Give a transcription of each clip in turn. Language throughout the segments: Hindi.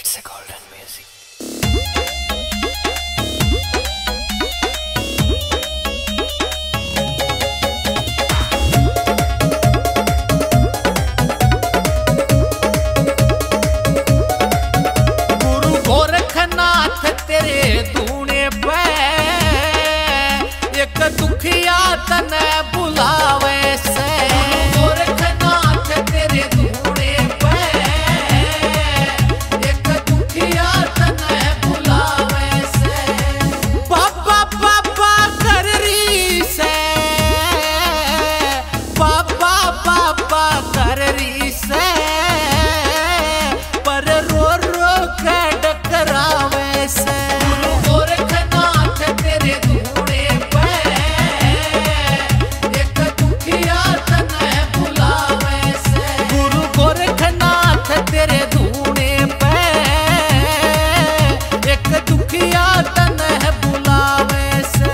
It's a golden music. गुरु गोरखनाथ तेरे धूने पे एक दुखिया तने बुलावे से। गोरखनाथ तेरे धूने पे एक दुखिया तने बुलावे से। बाबा बाबा कर री से, बाबा बाबा कर री से, पर रो रो के डकरावे से। गोरखनाथ तेरे धूने पे एक दुखिया तने बुलावे से। गुरु गोरखनाथ तेरे धूने पे एक दुखिया तने बुलावे से।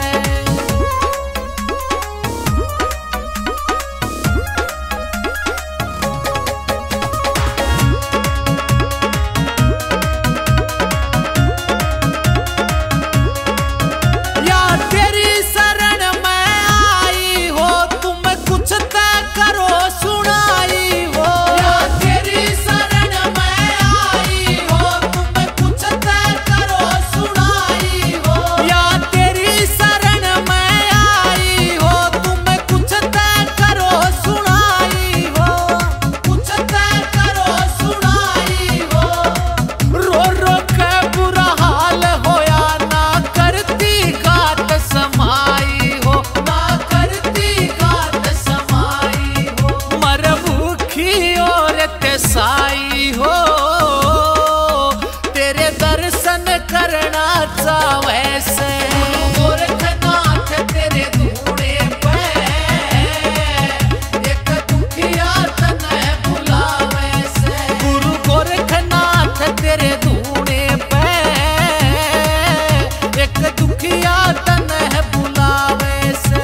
साई हो तेरे दर्शन करना चाहे से। गोरखनाथ तेरे धूने पे एक दुखिया तने बुलावे से। गुरु गोरखनाथ तेरे धूने पे एक दुखिया तने बुलावे से।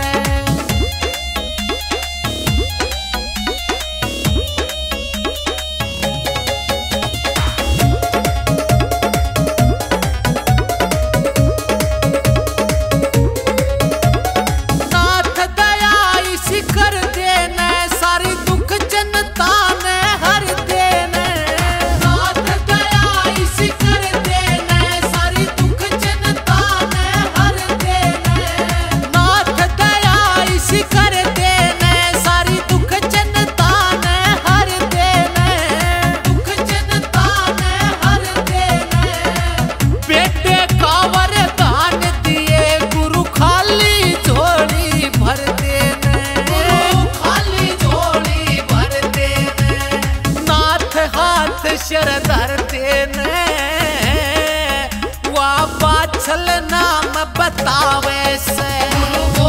शर धरते ने वा पाछल नाम बतावे से।